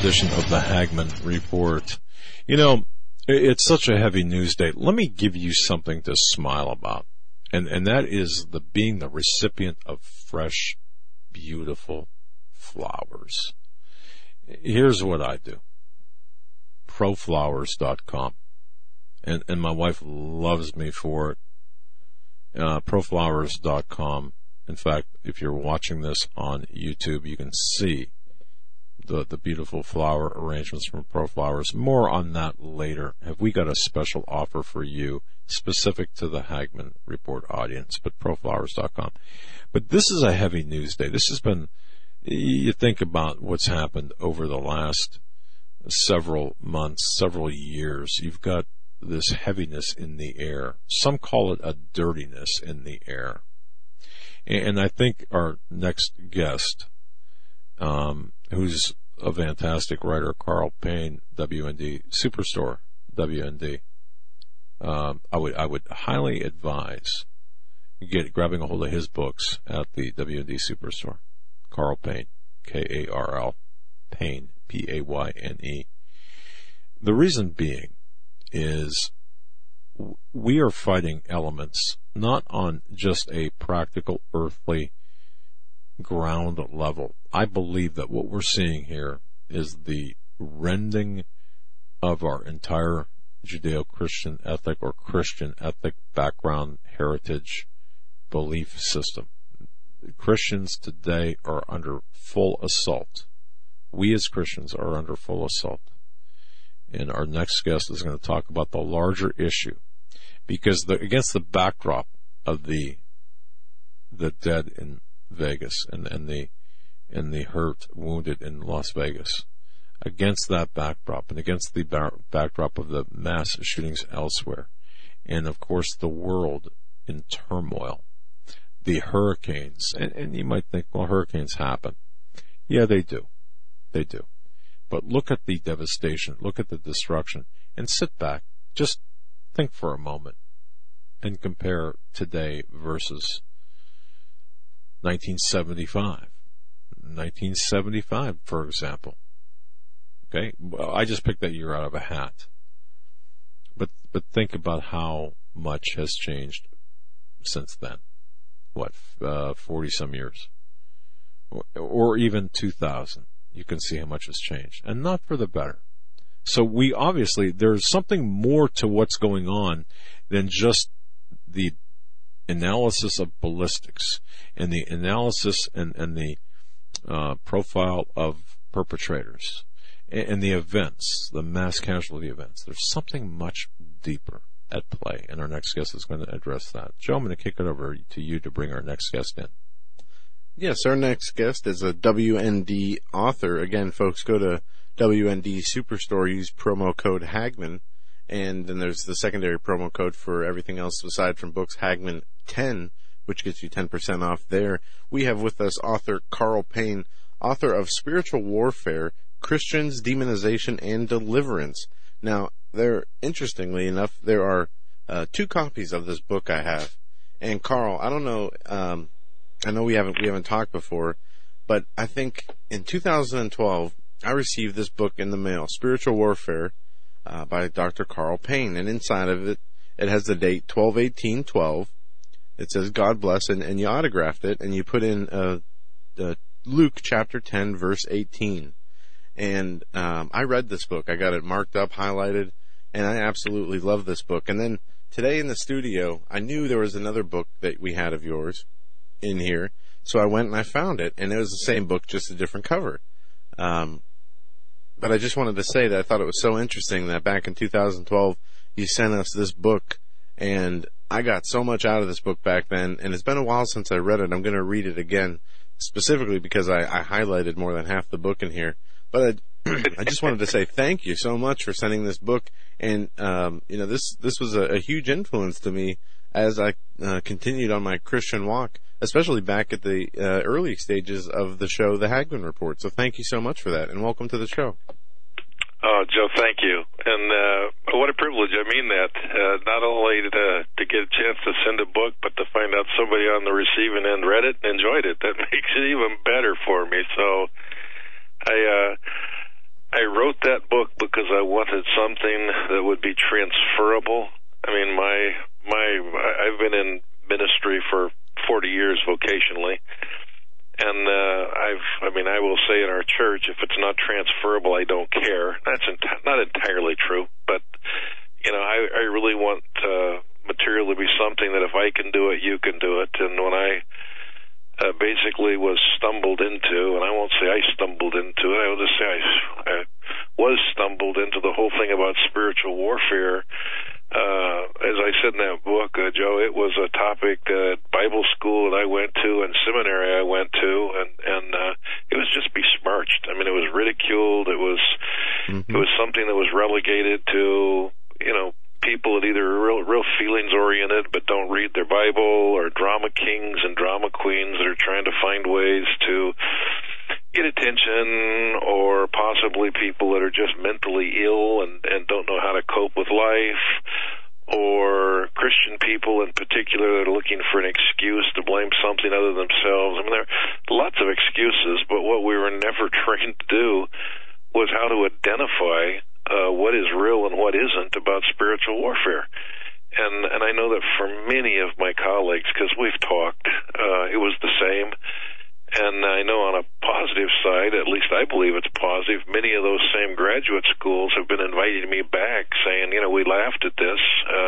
edition of the Hagmann Report. You know, it's such a heavy news day. Let me give you something to smile about, and that is being the recipient of fresh, beautiful flowers. Here's what I do. Proflowers.com. And my wife loves me for it. Proflowers.com. In fact, if you're watching this on YouTube, you can see the beautiful flower arrangements from ProFlowers. More on that later. Have we got a special offer for you specific to the Hagmann Report audience? But proflowers.com. But this is a heavy news day. This has been, you think about what's happened over the last several months, several years. You've got this heaviness in the air. Some call it a dirtiness in the air. And I think our next guest, who's a fantastic writer, Carl Payne, WND Superstore, WND. I would highly advise grabbing a hold of his books at the WND Superstore. Carl Payne, K-A-R-L, Payne, P-A-Y-N-E. The reason being is we are fighting elements not on just a practical earthly ground level. I believe that what we're seeing here is the rending of our entire Judeo-Christian ethic or Christian ethic background, heritage, belief system. Christians today are under full assault. We as Christians are under full assault. And our next guest is going to talk about the larger issue, because against the backdrop of the dead in Vegas and the hurt, wounded in Las Vegas, against that backdrop and against the backdrop of the mass shootings elsewhere, and of course the world in turmoil, the hurricanes, and you might think, well, hurricanes happen. Yeah, they do. They do. But look at the devastation, look at the destruction, and sit back, just think for a moment, and compare today versus 1975. 1975, for example. Okay? Well, I just picked that year out of a hat. But think about how much has changed since then. What, 40-some years? Or even 2000. You can see how much has changed. And not for the better. So there's something more to what's going on than just the analysis of ballistics and the analysis and the profile of perpetrators and the events, the mass casualty events. There's something much deeper at play, and our next guest is going to address that. Joe, I'm going to kick it over to you to bring our next guest in. Yes, our next guest is a WND author. Again, folks, go to WND Superstore, use promo code Hagmann, and then there's the secondary promo code for everything else aside from books, Hagmann 10, which gets you 10% off there. We have with us author Carl Payne, author of Spiritual Warfare, Christians, Demonization, and Deliverance. Now, interestingly enough, there are 2 copies of this book I have. And Carl, I don't know, I know we haven't talked before, but I think in 2012, I received this book in the mail, Spiritual Warfare, by Dr. Carl Payne, and inside of it, it has the date 12/18/12. It says God bless, and you autographed it, and you put in Luke chapter 10, verse 18. And I read this book. I got it marked up, highlighted, and I absolutely love this book. And then today in the studio, I knew there was another book that we had of yours in here, so I went and I found it, and it was the same book, just a different cover. But I just wanted to say that I thought it was so interesting that back in 2012, you sent us this book, and I got so much out of this book back then, and it's been a while since I read it. I'm going to read it again, specifically because I highlighted more than half the book in here. But I just wanted to say thank you so much for sending this book, and this was a huge influence to me as I continued on my Christian walk, especially back at the early stages of the show, The Hagmann Report. So thank you so much for that, and welcome to the show. Oh, Joe, thank you. And what a privilege. I mean that. Not only to get a chance to send a book, but to find out somebody on the receiving end read it and enjoyed it. That makes it even better for me. So I I wrote that book because I wanted something that would be transferable. I mean, I've been in ministry for 40 years vocationally, and I will say in our church, if it's not transferable, I don't care. That's not entirely true, but I really want material to be something that if I can do it, you can do it. And when I basically was stumbled into, and I won't say I stumbled into it, I will just say I was stumbled into the whole thing about spiritual warfare. As I said in that book, Joe, it was a topic at Bible school that I went to and seminary I went to, and it was just besmirched. I mean, it was ridiculed. It was something that was relegated to, people that either are real feelings oriented but don't read their Bible, or drama kings and drama queens that are trying to find ways to get attention, or possibly people that are just mentally ill and don't know how to cope with life, or Christian people in particular that are looking for an excuse to blame something other than themselves. I mean, there are lots of excuses, but what we were never trained to do was how to identify what is real and what isn't about spiritual warfare. And I know that for many of my colleagues, because we've talked, it was the same. And I know on a positive side, at least I believe it's positive, many of those same graduate schools have been inviting me back saying, we laughed at this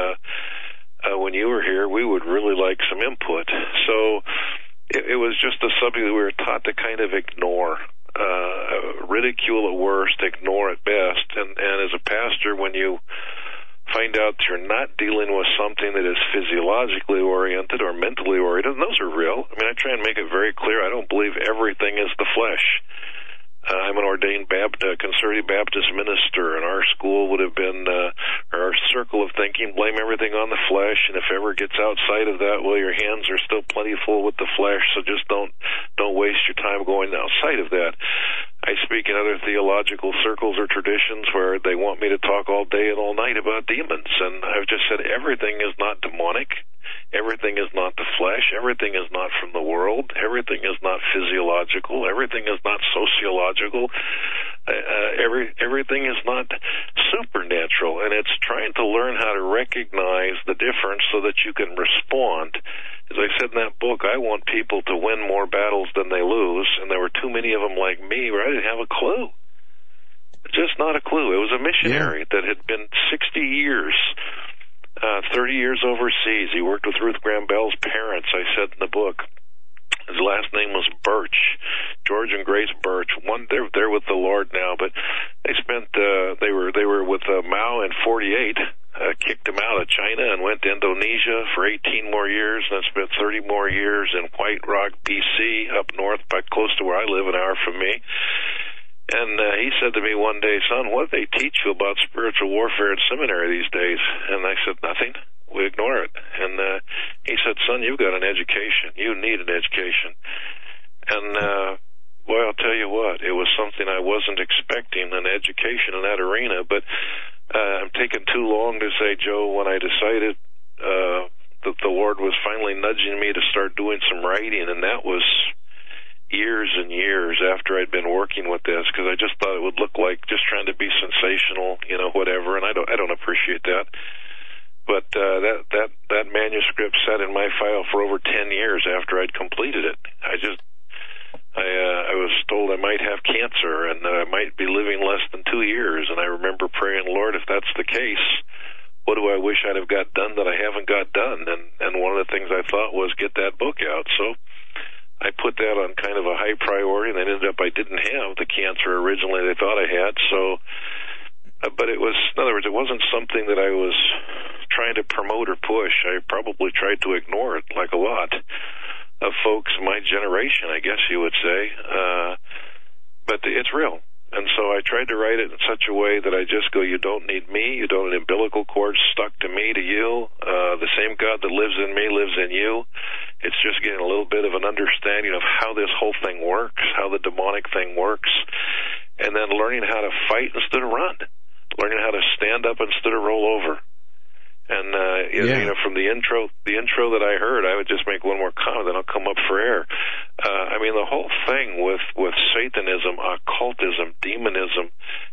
when you were here. We would really like some input. So it was just a subject that we were taught to kind of ignore. Ridicule at worst, ignore at best. And as a pastor, when you find out you're not dealing with something that is physiologically oriented or mentally oriented, and those are real. I mean, I try and make it very clear. I don't believe everything is the flesh. I'm an ordained conservative Baptist minister, and our school would have been, our circle of thinking, blame everything on the flesh, and if ever gets outside of that, well, your hands are still plentiful with the flesh, so just don't waste your time going outside of that. I speak in other theological circles or traditions where they want me to talk all day and all night about demons, and I've just said everything is not demonic. Everything is not the flesh. Everything is not from the world. Everything is not physiological. Everything is not sociological. Everything is not supernatural. And it's trying to learn how to recognize the difference so that you can respond. As I said in that book, I want people to win more battles than they lose. And there were too many of them like me where I didn't have a clue. Just not a clue. It was a missionary that had been 60 years 30 years overseas. He worked with Ruth Graham Bell's parents, I said in the book. His last name was Birch, George and Grace Birch. They're with the Lord now, but they spent they were with Mao in 48. Kicked him out of China and went to Indonesia for 18 more years, and then spent 30 more years in White Rock, BC, up north, close to where I live, an hour from me. And he said to me one day, son, what do they teach you about spiritual warfare in seminary these days? And I said, nothing. We ignore it. And he said, son, you've got an education. You need an education. And boy, I'll tell you what, it was something I wasn't expecting, an education in that arena. But I'm taking too long to say, Joe, when I decided that the Lord was finally nudging me to start doing some writing, and that was years and years after I'd been working with this, because I just thought it would look like just trying to be sensational, whatever, and I don't appreciate that. But that manuscript sat in my file for over 10 years after I'd completed it. I was told I might have cancer and that I might be living less than 2 years, and I remember praying, Lord, if that's the case, what do I wish I'd have got done that I haven't got done? And one of the things I thought was get that book out. So I put that on kind of a high priority, and ended up I didn't have the cancer originally they thought I had. So, but it was, in other words, it wasn't something that I was trying to promote or push. I probably tried to ignore it, like a lot of folks my generation, I guess you would say. But it's real. And so I tried to write it in such a way that I just go, you don't need me, you don't need umbilical cords stuck to me, to you. The same God that lives in me lives in you. It's just getting a little bit of an understanding of how this whole thing works, how the demonic thing works, and then learning how to fight instead of run, learning how to stand up instead of roll over. And from the intro that I heard, I would just make one more comment, then I'll come up for air. The whole thing with Satanism, occultism, demonism,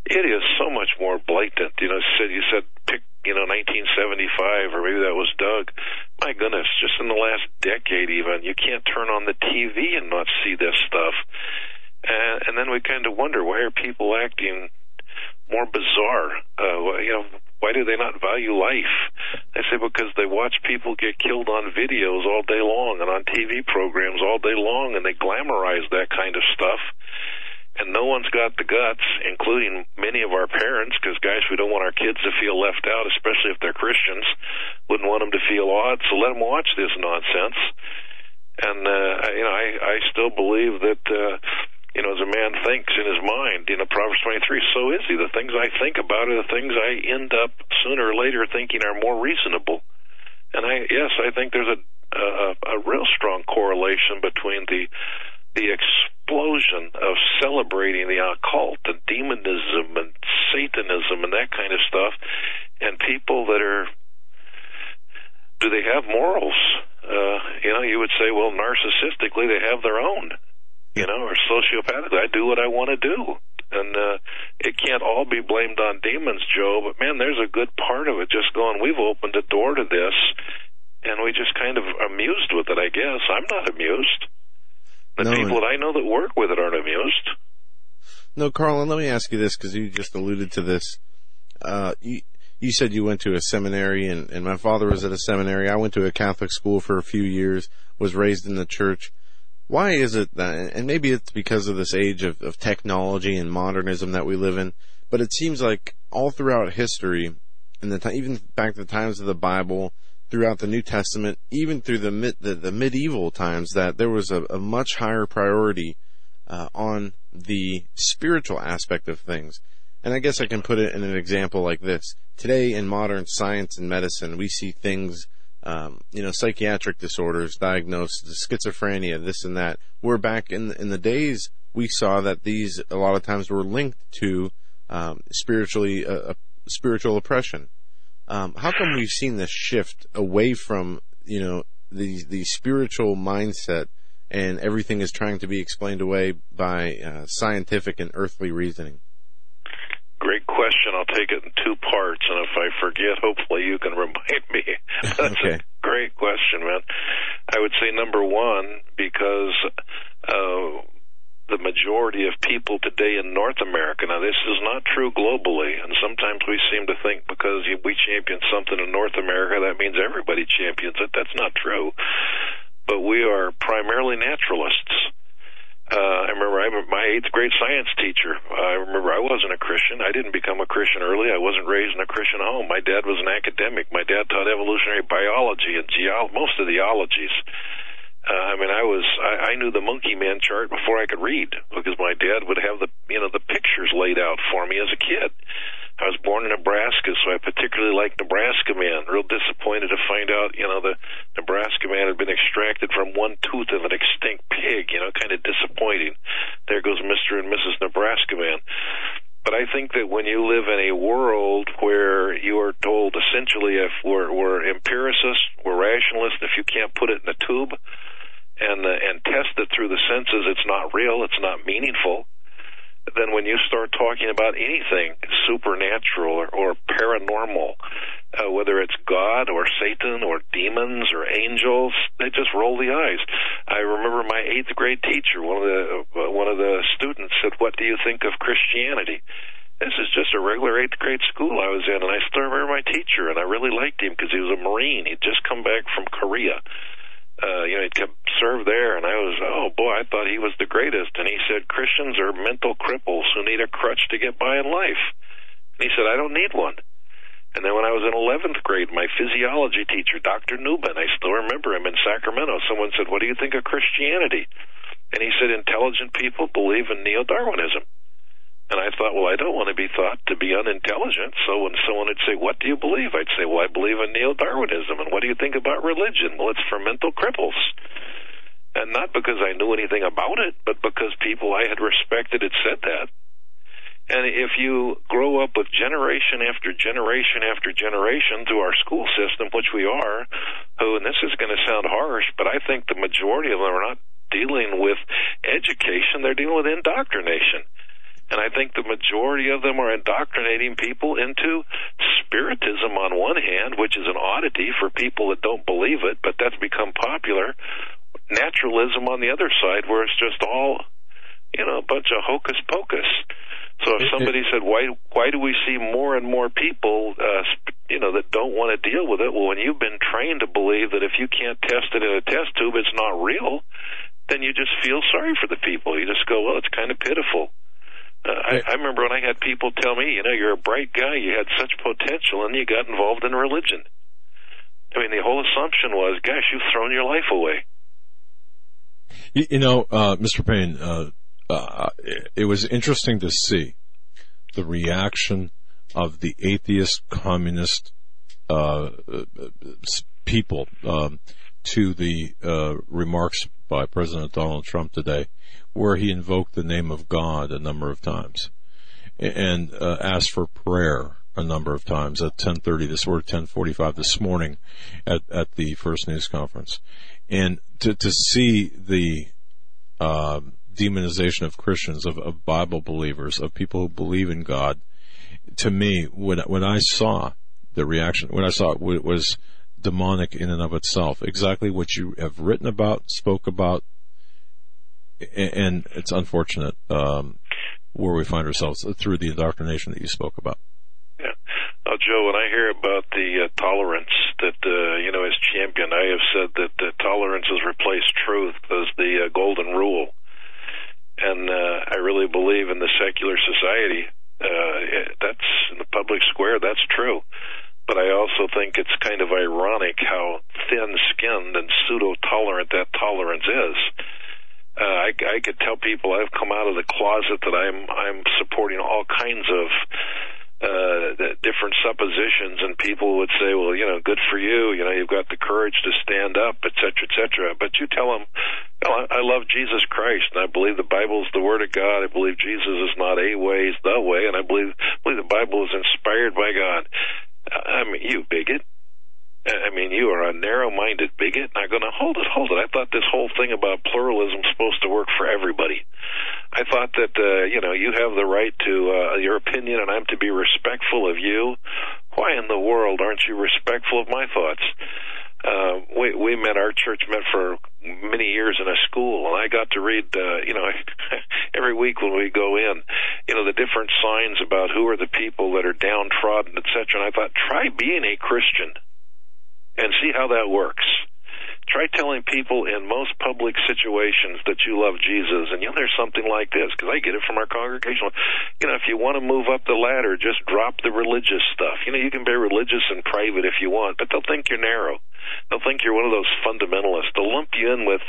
It is so much more blatant. You said pick, 1975, or maybe that was Doug. My goodness, just in the last decade even, you can't turn on the TV and not see this stuff. And then we kind of wonder, why are people acting more bizarre? Why do they not value life? I say because they watch people get killed on videos all day long and on TV programs all day long, and they glamorize that kind of stuff. And no one's got the guts, including many of our parents, because, guys, we don't want our kids to feel left out, especially if they're Christians. Wouldn't want them to feel odd, so let them watch this nonsense. And, I still believe that, as a man thinks in his mind, Proverbs 23, so is he. The things I think about are the things I end up sooner or later thinking are more reasonable. And I think there's a real strong correlation between the explosion of celebrating the occult and demonism and Satanism and that kind of stuff, and people that do they have morals? You would say, well, narcissistically they have their own, or sociopathically, I do what I want to do. And it can't all be blamed on demons, Joe, but man, there's a good part of it just going, we've opened a door to this, and we just kind of amused with it, I guess. I'm not amused. The people that I know that work with it aren't amused. No, Carl, and let me ask you this, because you just alluded to this. You said you went to a seminary, and my father was at a seminary. I went to a Catholic school for a few years, was raised in the church. Why is it that, and maybe it's because of this age of technology and modernism that we live in, but it seems like all throughout history, even back to the times of the Bible, throughout the New Testament, even through the medieval times, that there was a much higher priority on the spiritual aspect of things. And I guess I can put it in an example like this. Today, in modern science and medicine, we see things, psychiatric disorders diagnosed, schizophrenia, this and that. Where back in the days, we saw that these, a lot of times, were linked to spiritual oppression. How come we've seen this shift away from, the spiritual mindset, and everything is trying to be explained away by scientific and earthly reasoning? Great question. I'll take it in two parts, and if I forget, hopefully you can remind me. That's okay. A great question, man. I would say number one, because the majority of people today in North America, now this is not true globally, and sometimes we seem to think because we champion something in North America, that means everybody champions it. That's not true. But we are primarily naturalists. I remember my 8th grade science teacher. I remember I wasn't a Christian. I didn't become a Christian early. I wasn't raised in a Christian home. My dad was an academic. My dad taught evolutionary biology and most of the ologies. I knew the Monkey Man chart before I could read, because my dad would have the pictures laid out for me as a kid. I was born in Nebraska, so I particularly liked Nebraska Man. Real disappointed to find out, the Nebraska Man had been extracted from one tooth of an extinct pig, kind of disappointing. There goes Mr. and Mrs. Nebraska Man. But I think that when you live in a world where you are told essentially if we're empiricists, we're rationalists, if you can't put it in a tube and test it through the senses, it's not real, it's not meaningful. Then when you start talking about anything supernatural or paranormal, whether it's God or Satan or demons or angels, they just roll the eyes. I remember my 8th grade teacher, one of the students said, "What do you think of Christianity?" This is just a regular 8th grade school I was in, and I still remember my teacher, and I really liked him because he was a Marine. He'd just come back from Korea. He'd served there, and I thought he was the greatest. And he said, Christians are mental cripples who need a crutch to get by in life. And he said, I don't need one. And then when I was in 11th grade, my physiology teacher, Dr. Newman, I still remember him in Sacramento, someone said, what do you think of Christianity? And he said, intelligent people believe in neo-Darwinism. And I thought, well, I don't want to be thought to be unintelligent. So when someone would say, what do you believe? I'd say, well, I believe in neo-Darwinism. And what do you think about religion? Well, it's for mental cripples. And not because I knew anything about it, but because people I had respected had said that. And if you grow up with generation after generation after generation through our school system, which we are, and this is going to sound harsh, but I think the majority of them are not dealing with education, they're dealing with indoctrination. And I think the majority of them are indoctrinating people into spiritism on one hand, which is an oddity for people that don't believe it, but that's become popular. Naturalism on the other side, where it's just all, a bunch of hocus pocus. So if somebody said, why do we see more and more people, that don't want to deal with it? Well, when you've been trained to believe that if you can't test it in a test tube, it's not real, then you just feel sorry for the people. You just go, well, it's kind of pitiful. I remember when I had people tell me, you're a bright guy, you had such potential, and you got involved in religion. I mean, the whole assumption was, gosh, you've thrown your life away. Mr. Payne, it was interesting to see the reaction of the atheist, communist people to the remarks by President Donald Trump today, where he invoked the name of God a number of times and asked for prayer a number of times at 10:30 this or 10:45 this morning at the First News Conference. And to see the demonization of Christians, of Bible believers, of people who believe in God, to me, when I saw the reaction, when I saw it was demonic in and of itself, exactly what you have written about, spoke about, and it's unfortunate where we find ourselves through the indoctrination that you spoke about. Yeah. Now, Joe, when I hear about the tolerance that, is championed, I have said that tolerance has replaced truth as the golden rule. And I really believe in the secular society. That's in the public square, that's true. But I also think it's kind of ironic how thin-skinned and pseudo-tolerant that tolerance is. I could tell people I've come out of the closet that I'm supporting all kinds of different suppositions, and people would say, well, good for you, you've got the courage to stand up, et cetera, but you tell them, I love Jesus Christ, and I believe the Bible is the Word of God, I believe Jesus is not a way, he's the way, and I believe the Bible is inspired by God. I mean, you bigot. I mean, you are a narrow-minded bigot. And I'm going to hold it. I thought this whole thing about pluralism is supposed to work for everybody. I thought that, you have the right to your opinion, and I'm to be respectful of you. Why in the world aren't you respectful of my thoughts? Our church met for many years in a school, and I got to read, every week when we go in, the different signs about who are the people that are downtrodden, et cetera. And I thought, try being a Christian and see how that works. Try telling people in most public situations that you love Jesus, and there's something like this, because I get it from our congregational. If you want to move up the ladder, just drop the religious stuff. You can be religious in private if you want, but they'll think you're narrow. They'll think you're one of those fundamentalists. They'll lump you in with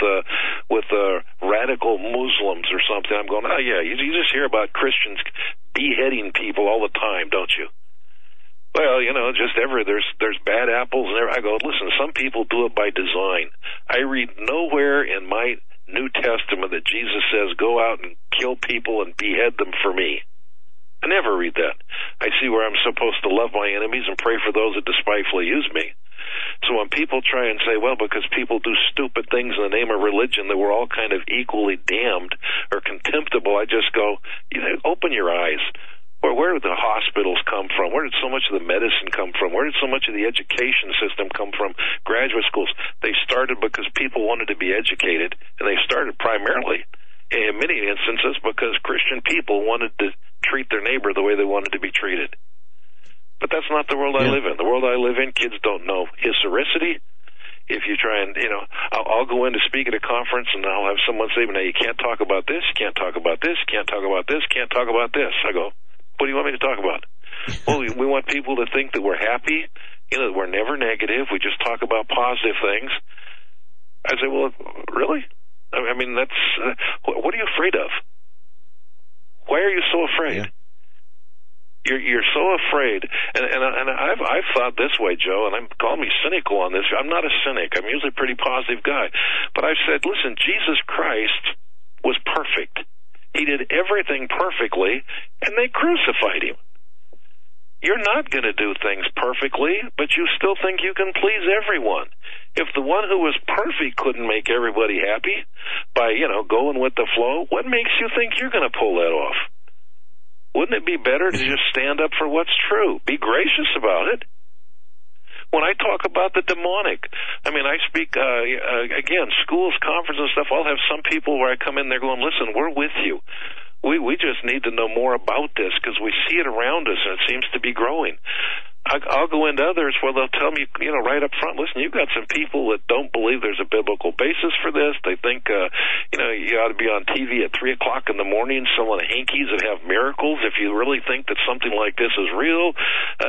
radical Muslims or something. I'm going, oh yeah, you just hear about Christians beheading people all the time, don't you? Well, there's bad apples and I go, listen, some people do it by design. I read nowhere in my New Testament that Jesus says, go out and kill people and behead them for me. I never read that. I see where I'm supposed to love my enemies and pray for those that despitefully use me. So when people try and say, well, because people do stupid things in the name of religion, that we're all kind of equally damned or contemptible, I just go, open your eyes. Where did the hospitals come from? Where did so much of the medicine come from? Where did so much of the education system come from? Graduate schools. They started because people wanted to be educated, and they started primarily, in many instances, because Christian people wanted to treat their neighbor the way they wanted to be treated. But that's not the world I live in. The world I live in, kids don't know historicity. If you try and, I'll go in to speak at a conference, and I'll have someone say, now you can't talk about this, you can't talk about this, you can't talk about this, can't talk about this. I go, what do you want me to talk about? Well, we want people to think that we're happy, that we're never negative. We just talk about positive things. I say, well, really? I mean, that's what are you afraid of? Why are you so afraid? Yeah. You're so afraid, and I've thought this way, Joe, and call me cynical on this. I'm not a cynic. I'm usually a pretty positive guy, but I've said, listen, Jesus Christ was perfect. He did everything perfectly, and they crucified him. You're not going to do things perfectly, but you still think you can please everyone. If the one who was perfect couldn't make everybody happy by, going with the flow, what makes you think you're going to pull that off? Wouldn't it be better to just stand up for what's true? Be gracious about it. When I talk about the demonic, I mean, I speak, again, schools, conferences and stuff, I'll have some people where I come in there going, listen, we're with you. We just need to know more about this because we see it around us and it seems to be growing. I'll go into others where they'll tell me, right up front, listen, you've got some people that don't believe there's a biblical basis for this. They think, you ought to be on TV at 3 o'clock in the morning selling hankies that have miracles if you really think that something like this is real.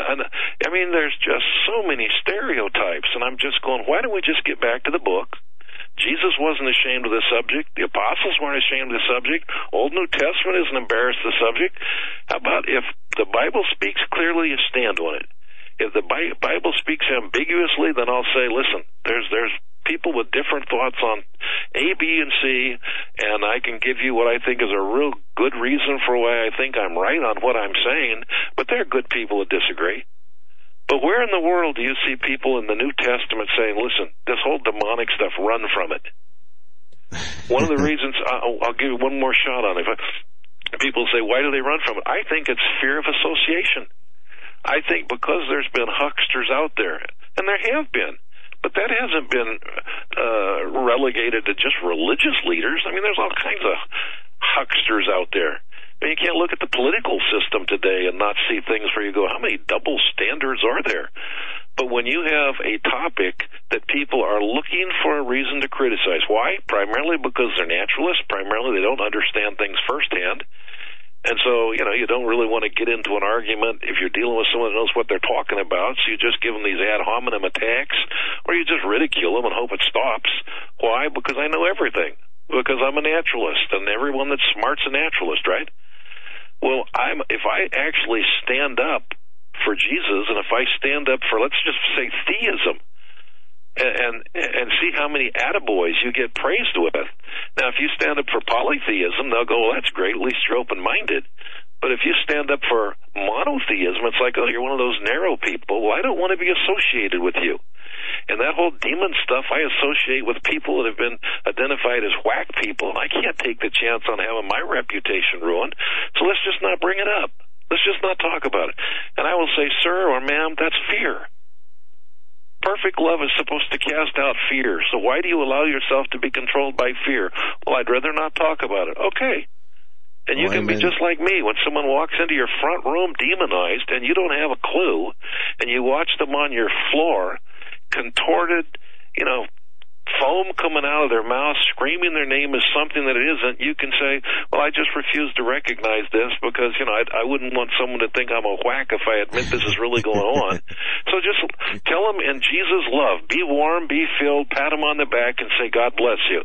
I mean, there's just so many stereotypes, and I'm just going, why don't we just get back to the book? Jesus wasn't ashamed of the subject. The apostles weren't ashamed of the subject. Old New Testament isn't embarrassed of the subject. How about if the Bible speaks clearly, you stand on it? If the Bible speaks ambiguously, then I'll say, listen, there's people with different thoughts on A, B, and C, and I can give you what I think is a real good reason for why I think I'm right on what I'm saying, but there are good people that disagree. But where in the world do you see people in the New Testament saying, listen, this whole demonic stuff, run from it? One of the reasons, I'll give you one more shot on it. People say, why do they run from it? I think it's fear of association. I think because there's been hucksters out there, and there have been, but that hasn't been relegated to just religious leaders. I mean, there's all kinds of hucksters out there. I mean, you can't look at the political system today and not see things where you go, how many double standards are there? But when you have a topic that people are looking for a reason to criticize, why? Primarily because they're naturalists. Primarily they don't understand things firsthand. And so, you don't really want to get into an argument if you're dealing with someone that knows what they're talking about, so you just give them these ad hominem attacks, or you just ridicule them and hope it stops. Why? Because I know everything. Because I'm a naturalist, and everyone that's smart's a naturalist, right? Well, if I actually stand up for Jesus, and if I stand up for, let's just say, theism, and see how many attaboys you get praised with. Now, if you stand up for polytheism, they'll go, well, that's great, at least you're open-minded. But if you stand up for monotheism, it's like, oh, you're one of those narrow people. Well, I don't want to be associated with you. And that whole demon stuff I associate with people that have been identified as whack people, and I can't take the chance on having my reputation ruined. So let's just not bring it up. Let's just not talk about it. And I will say, sir or ma'am, that's fear. Perfect love is supposed to cast out fear. So why do you allow yourself to be controlled by fear? Well, I'd rather not talk about it. Okay. And you can be just like me. When someone walks into your front room demonized and you don't have a clue, and you watch them on your floor, contorted, foam coming out of their mouth, screaming their name as something that it isn't, you can say, well, I just refuse to recognize this because, I wouldn't want someone to think I'm a whack if I admit this is really going on. So just tell them in Jesus' love, be warm, be filled, pat them on the back, and say, God bless you.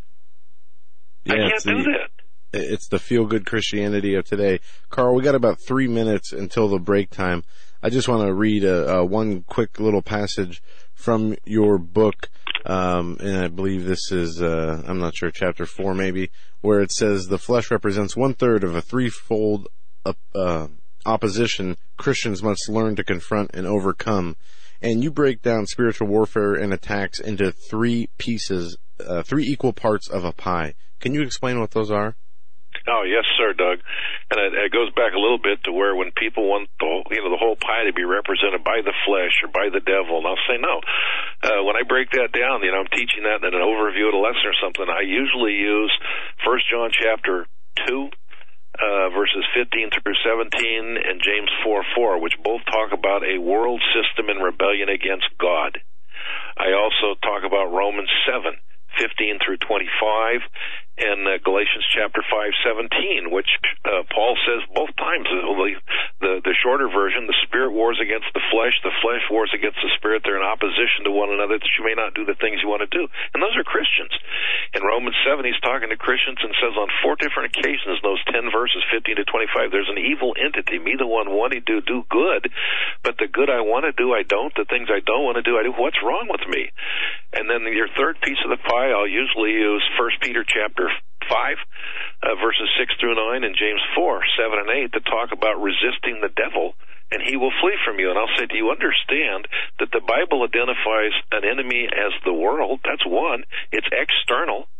Yeah, I can't do that. It's the feel-good Christianity of today. Carl, we got about 3 minutes until the break time. I just want to read one quick little passage from your book, and I believe this is, I'm not sure, chapter 4 maybe, where it says, the flesh represents 1/3 of a threefold opposition Christians must learn to confront and overcome. And you break down spiritual warfare and attacks into 3 pieces, 3 equal parts of a pie. Can you explain what those are? Oh, yes, sir, Doug. And it goes back a little bit to where when people want the whole pie to be represented by the flesh or by the devil, and I'll say no. When I break that down, I'm teaching that in an overview of a lesson or something, I usually use 1 John chapter 2, verses 15 through 17, and James 4:4, which both talk about a world system in rebellion against God. I also talk about Romans 7:15 through 25, and Galatians chapter 5:17, which Paul says both times. The shorter version, the spirit wars against the flesh wars against the spirit. They're in opposition to one another that you may not do the things you want to do. And those are Christians. In Romans 7, he's talking to Christians and says on 4 different occasions, those 10 verses, 15 to 25, there's an evil entity, me the one wanting to do good, but the good I want to do, I don't. The things I don't want to do, I do. What's wrong with me? And then your third piece of the pie, I'll usually use 1 Peter chapter 5, verses 6 through 9, and James 4, 7 and 8 that talk about resisting the devil, and he will flee from you. And I'll say, do you understand that the Bible identifies an enemy as the world? That's one. It's external.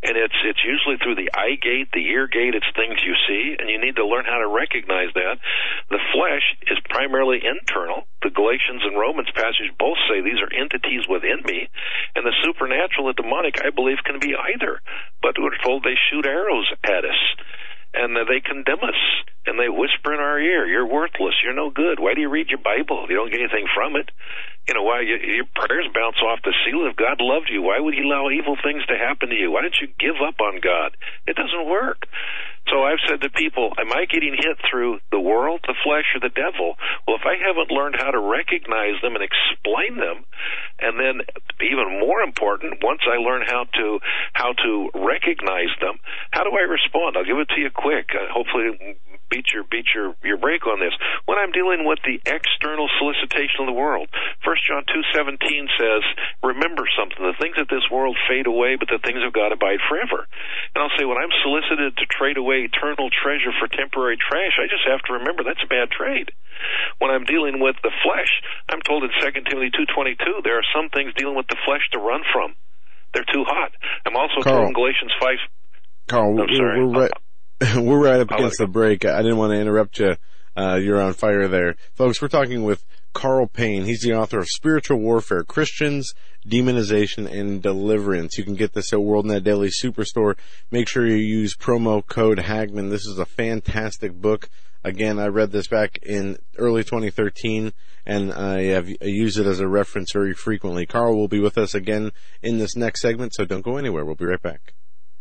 And it's usually through the eye gate, the ear gate. It's things you see, and you need to learn how to recognize that. The flesh is primarily internal. The Galatians and Romans passage both say these are entities within me, and the supernatural and demonic, I believe, can be either. But we're told they shoot arrows at us, and they condemn us, and they whisper in our ear, "You're worthless. You're no good. Why do you read your Bible? You don't get anything from it. You know, why your prayers bounce off the ceiling. If God loved you, why would he allow evil things to happen to you? Why don't you give up on God?" It doesn't work. So I've said to people, am I getting hit through the world, the flesh, or the devil? Well, if I haven't learned how to recognize them and explain them, and then even more important, once I learn how to recognize them, how do I respond? I'll give it to you quick. Hopefully beat your break on this. When I'm dealing with the external solicitation of the world, 1 John 2:17 says, remember something, the things of this world fade away, but the things of God abide forever. And I'll say, when I'm solicited to trade away eternal treasure for temporary trash, I just have to remember that's a bad trade. When I'm dealing with the flesh, I'm told in 2 Timothy 2:22, there are some things dealing with the flesh to run from. They're too hot. I'm also told in Galatians 5... Carl, we're right up against the break. I didn't want to interrupt you. You're on fire there. Folks, we're talking with Carl Payne. He's the author of Spiritual Warfare, Christians, Demonization, and Deliverance. You can get this at WorldNet Daily Superstore. Make sure you use promo code Hagmann. This is a fantastic book. Again, I read this back in early 2013, and I use it as a reference very frequently. Carl will be with us again in this next segment, so don't go anywhere. We'll be right back.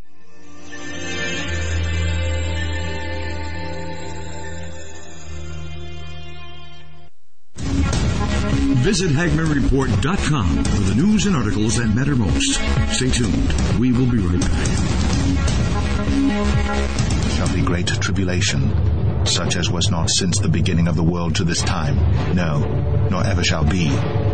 Visit HagmannReport.com for the news and articles that matter most. Stay tuned. We will be right back. Shall be great tribulation, such as was not since the beginning of the world to this time, no, nor ever shall be.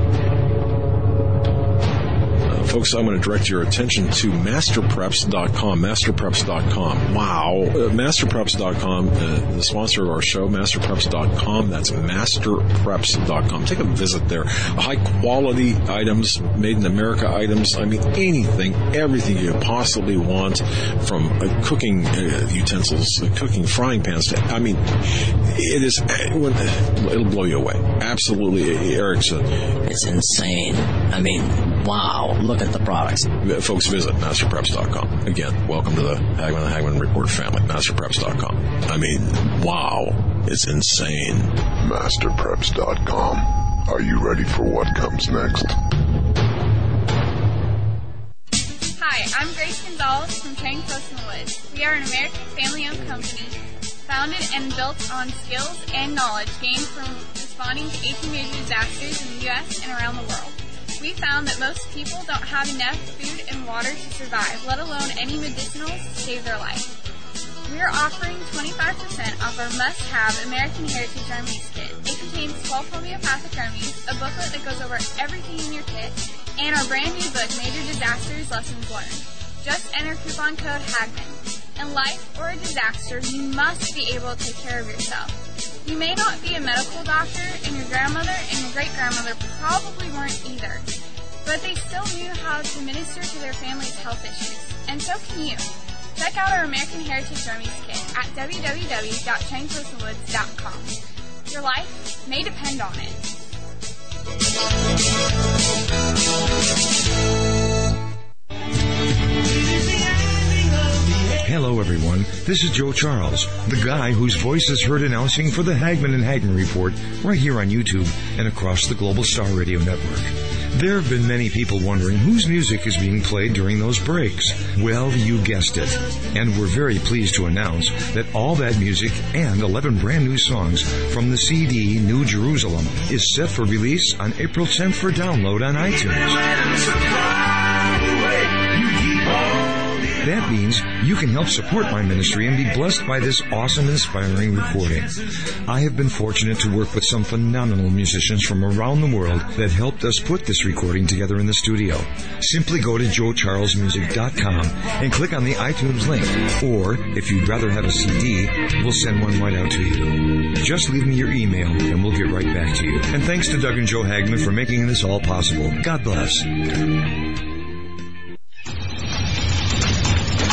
Folks, I'm going to direct your attention to masterpreps.com, masterpreps.com. Wow. Masterpreps.com, the sponsor of our show, masterpreps.com. That's masterpreps.com. Take a visit there. High-quality items, made in America items. I mean, anything, everything you could possibly want, from cooking utensils, cooking frying pans. I mean, it is, it'll blow you away. Absolutely, Eric said. It's insane. I mean, wow. Look at the products. Folks, visit masterpreps.com. Again, welcome to the Hagmann Report family, masterpreps.com. I mean, wow. It's insane. Masterpreps.com. Are you ready for what comes next? Hi, I'm Grace Gonzalez from Trading Post in the Woods. We are an American family-owned company founded and built on skills and knowledge gained from responding to 18 major disasters in the U.S. and around the world. We found that most people don't have enough food and water to survive, let alone any medicinals to save their life. We are offering 25% off our must-have American Heritage Remedies kit. It contains 12 homeopathic remedies, a booklet that goes over everything in your kit, and our brand new book, Major Disasters Lessons Learned. Just enter coupon code Hagmann. In life or a disaster, you must be able to take care of yourself. You may not be a medical doctor, and your grandmother and your great-grandmother probably weren't either, but they still knew how to minister to their family's health issues, and so can you. Check out our American Heritage Remedies kit at www.trainedpersonwoods.com. Your life may depend on it. Hello, everyone. This is Joe Charles, the guy whose voice is heard announcing for the Hagmann and Hagmann Report right here on YouTube and across the Global Star Radio Network. There have been many people wondering whose music is being played during those breaks. Well, you guessed it. And we're very pleased to announce that all that music and 11 brand new songs from the CD New Jerusalem is set for release on April 10th for download on iTunes. That means you can help support my ministry and be blessed by this awesome, inspiring recording. I have been fortunate to work with some phenomenal musicians from around the world that helped us put this recording together in the studio. Simply go to joecharlesmusic.com and click on the iTunes link. Or, if you'd rather have a CD, we'll send one right out to you. Just leave me your email and we'll get right back to you. And thanks to Doug and Joe Hagmann for making this all possible. God bless.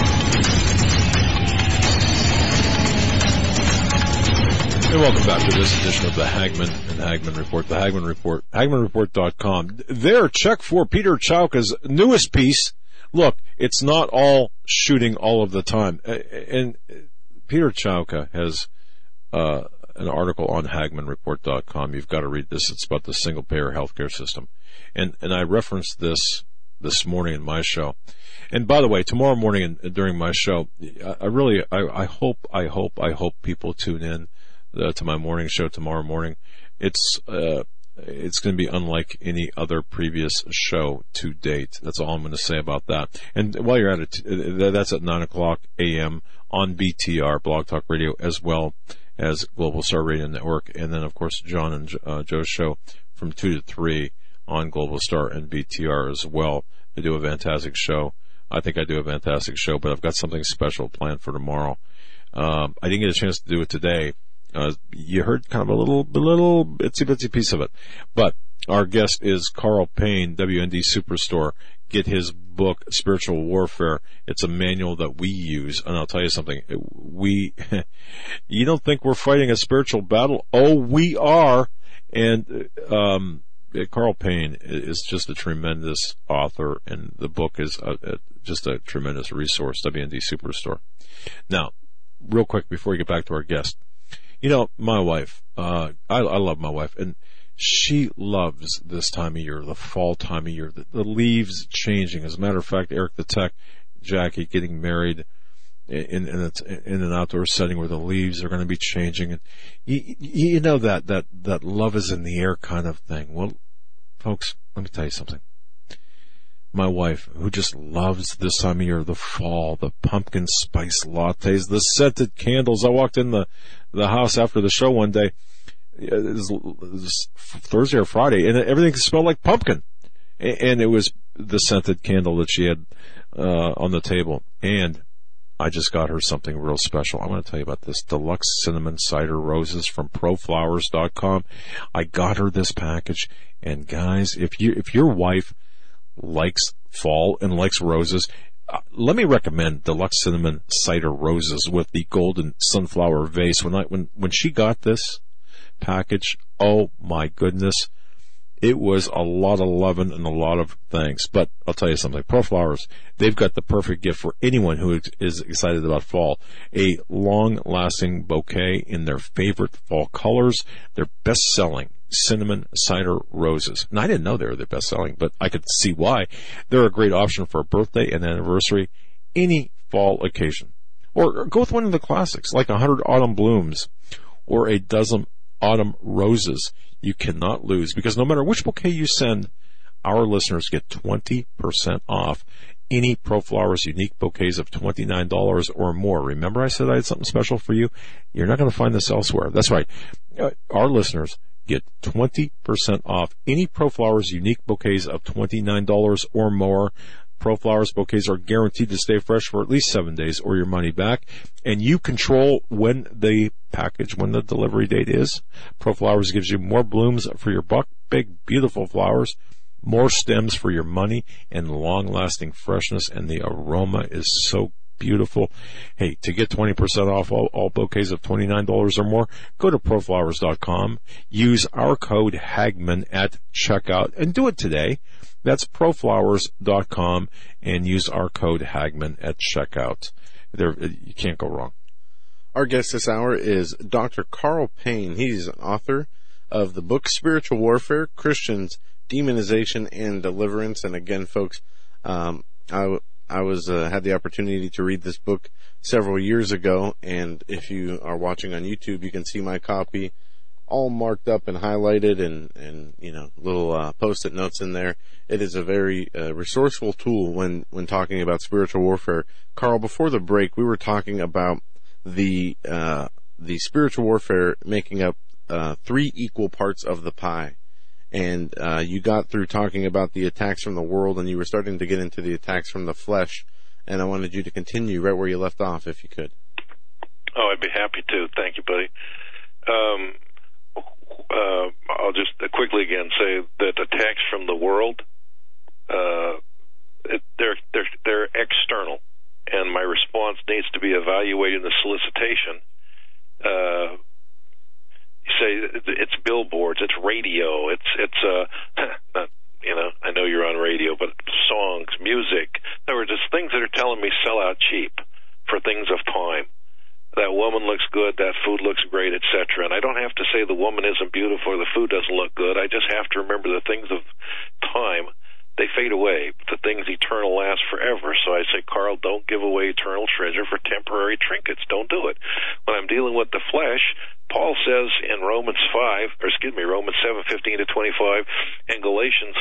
And welcome back to this edition of the Hagman and Hagman Report, the Hagman Report, HagmanReport.com. There, check for Peter Chauka's newest piece. Look, it's not all shooting all of the time. And Peter Chauka has an article on HagmanReport.com. You've got to read this. It's about the single-payer healthcare system. And I referenced this morning in my show. And by the way, tomorrow morning during my show, I hope people tune in to my morning show tomorrow morning. It's going to be unlike any other previous show to date. That's all I'm going to say about that. And while you're at it, that's at 9 o'clock a.m. on BTR, Blog Talk Radio, as well as Global Star Radio Network. And then, of course, John and Joe's show from 2 to 3 on Global Star and BTR as well. They do a fantastic show. I think I do a fantastic show, but I've got something special planned for tomorrow. I didn't get a chance to do it today. You heard kind of a little itsy-bitsy piece of it. But our guest is Carl Payne, WND Superstore. Get his book, Spiritual Warfare. It's a manual that we use. And I'll tell you something. You don't think we're fighting a spiritual battle? Oh, we are. And Carl Payne is just a tremendous author, and the book is just a tremendous resource, WND Superstore. Now, real quick before we get back to our guest, you know, my wife, I love my wife, and she loves this time of year, the fall time of year, the leaves changing. As a matter of fact, Eric the Tech, Jackie getting married in an outdoor setting where the leaves are going to be changing, and you know that love is in the air kind of thing. Well, folks, let me tell you something. My wife, who just loves this time of year, the fall, the pumpkin spice lattes, the scented candles. I walked in the house after the show one day, it was Thursday or Friday, and everything smelled like pumpkin. And it was the scented candle that she had on the table. And I just got her something real special. I'm going to tell you about this. Deluxe Cinnamon Cider Roses from ProFlowers.com. I got her this package. And guys, if your wife likes fall and likes roses, let me recommend Deluxe Cinnamon Cider Roses with the golden sunflower vase. When she got this package, oh my goodness, it was a lot of loving and a lot of thanks. But I'll tell you something, ProFlowers, they've got the perfect gift for anyone who is excited about fall. A long-lasting bouquet in their favorite fall colors. They're best-selling cinnamon cider roses. And I didn't know they were the best-selling, but I could see why. They're a great option for a birthday, an anniversary, any fall occasion. Or go with one of the classics, like 100 Autumn Blooms or a dozen Autumn Roses. You cannot lose, because no matter which bouquet you send, our listeners get 20% off any ProFlowers unique bouquets of $29 or more. Remember I said I had something special for you? You're not going to find this elsewhere. That's right. Our listeners get 20% off any ProFlowers unique bouquets of $29 or more. ProFlowers bouquets are guaranteed to stay fresh for at least 7 days or your money back. And you control when the delivery date is. ProFlowers gives you more blooms for your buck, big, beautiful flowers, more stems for your money, and long-lasting freshness, and the aroma is so beautiful. Hey, to get 20% off all bouquets of $29 or more, go to ProFlowers.com, use our code Hagman at checkout, and do it today. That's ProFlowers.com, and use our code Hagman at checkout. You can't go wrong. Our guest this hour is Dr. Carl Payne. He's an author of the book Spiritual Warfare, Christians, Demonization, and Deliverance. And again, folks, I had the opportunity to read this book several years ago, and if you are watching on YouTube, you can see my copy all marked up and highlighted, and you know, little post-it notes in there. It is a very resourceful tool when talking about spiritual warfare. Carl, before the break, we were talking about the spiritual warfare making up 3 equal parts of the pie. And you got through talking about the attacks from the world, and you were starting to get into the attacks from the flesh. And I wanted you to continue right where you left off, if you could. Oh, I'd be happy to. Thank you, buddy. I'll just quickly again say that attacks from the world, they're external, and my response needs to be evaluating the solicitation it's billboards, it's radio, it's not, I know you're on radio, but songs, music. In other words, it's things that are telling me sell out cheap for things of time. That woman looks good, that food looks great, etc. And I don't have to say the woman isn't beautiful or the food doesn't look good. I just have to remember the things of time, they fade away. The things eternal last forever. So I say, Carl, don't give away eternal treasure for temporary trinkets. Don't do it. When I'm dealing with the flesh, Paul says in Romans 7:15 to 25, and Galatians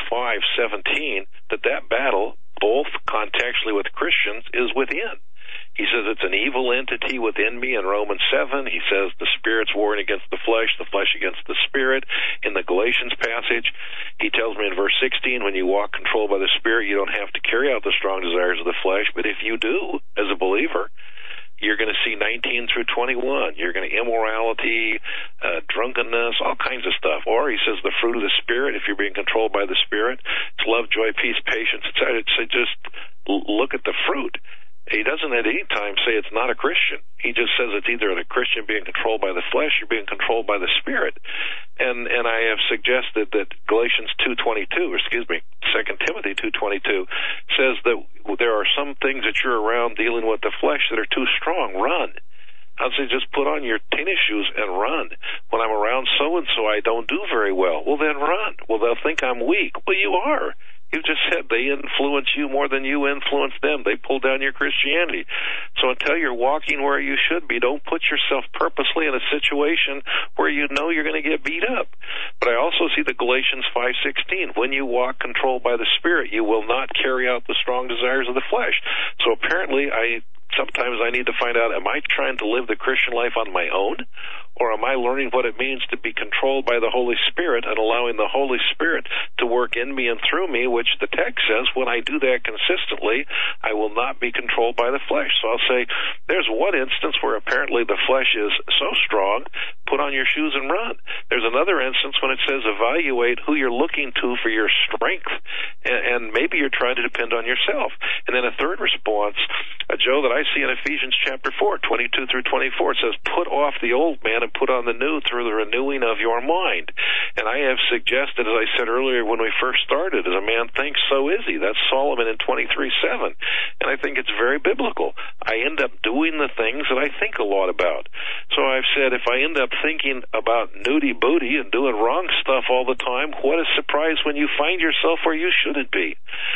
5:17, that battle, both contextually with Christians, is within. He says it's an evil entity within me in Romans 7. He says the Spirit's warring against the flesh against the Spirit. In the Galatians passage, he tells me in verse 16, when you walk controlled by the Spirit, you don't have to carry out the strong desires of the flesh. But if you do, as a believer, you're going to see 19 through 21. You're going to immorality, drunkenness, all kinds of stuff. Or he says the fruit of the Spirit, if you're being controlled by the Spirit, it's love, joy, peace, patience, etc. So just look at the fruit. He doesn't at any time say it's not a Christian. He just says it's either a Christian being controlled by the flesh or being controlled by the Spirit. And I have suggested that Galatians 2:22, 2 Timothy 2:22 says that there are some things that you're around dealing with the flesh that are too strong. Run. I'd say just put on your tennis shoes and run. When I'm around so-and-so, I don't do very well. Well, then run. Well, they'll think I'm weak. Well, you are. You just said they influence you more than you influence them. They pull down your Christianity. So until you're walking where you should be, don't put yourself purposely in a situation where you know you're going to get beat up. But I also see the Galatians 5:16. When you walk controlled by the Spirit, you will not carry out the strong desires of the flesh. So apparently sometimes I need to find out, am I trying to live the Christian life on my own? Or am I learning what it means to be controlled by the Holy Spirit and allowing the Holy Spirit to work in me and through me, which the text says when I do that consistently, I will not be controlled by the flesh. So I'll say, there's one instance where apparently the flesh is so strong, put on your shoes and run. There's another instance when it says evaluate who you're looking to for your strength, and maybe you're trying to depend on yourself. And then a third response, Joe, that I see in Ephesians chapter 4, 22 through 24, it says, put off the old man and put on the new through the renewing of your mind. And I have suggested, as I said earlier when we first started, as a man thinks, so is he. That's Solomon in 23:7. And I think it's very biblical. I end up doing the things that I think a lot about. So I've said, if I end up thinking about nudie booty and doing wrong stuff all the time, what a surprise when you find yourself where you shouldn't be.